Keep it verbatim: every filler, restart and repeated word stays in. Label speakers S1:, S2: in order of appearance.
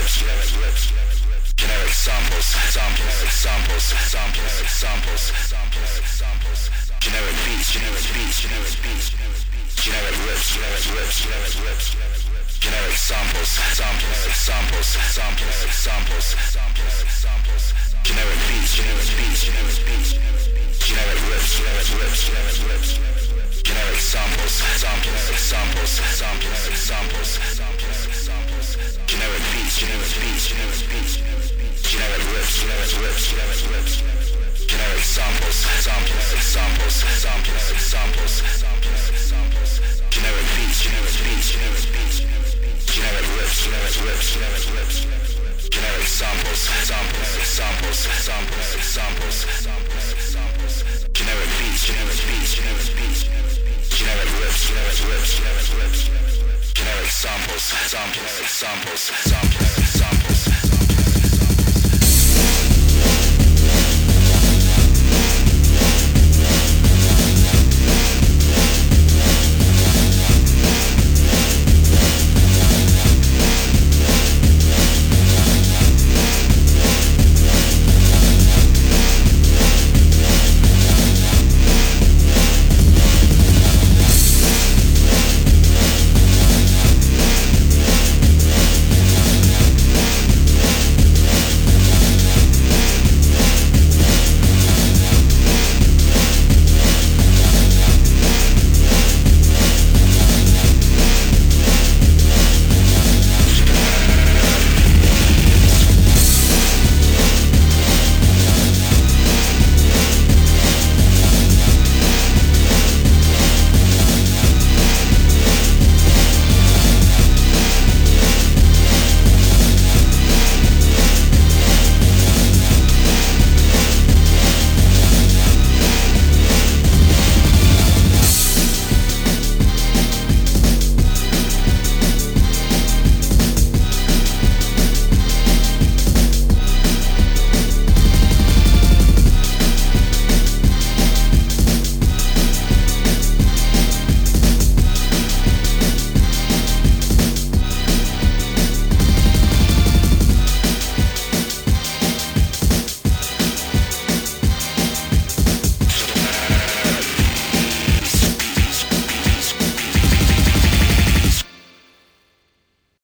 S1: rips, generic rips, generic samples, samples, samples, samples, samples, samples, samples, generic beats, generic beats, generic beats, generic rips, generic rips, generic rips, generic samples, samples, samples, samples, samples, samples, samples, generic beats, generic beats, generic beats, generic rips, generic rips, generic rips, generic samples, samples, samples, samples, samples, samples, samples, generic beats, generic beats, generic beats, generic rips, generic rips, generic rips, generic samples, samples, samples, samples, samples, samples, samples, generic beats, generic beats, generic beats, generic rips, generic rips, generic rips, generic samples, samples, samples, samples, samples, samples, samples, generic beats, generic beats, generic beats, generic rips, generic rips, generic rips, generic samples, samples, samples, samples.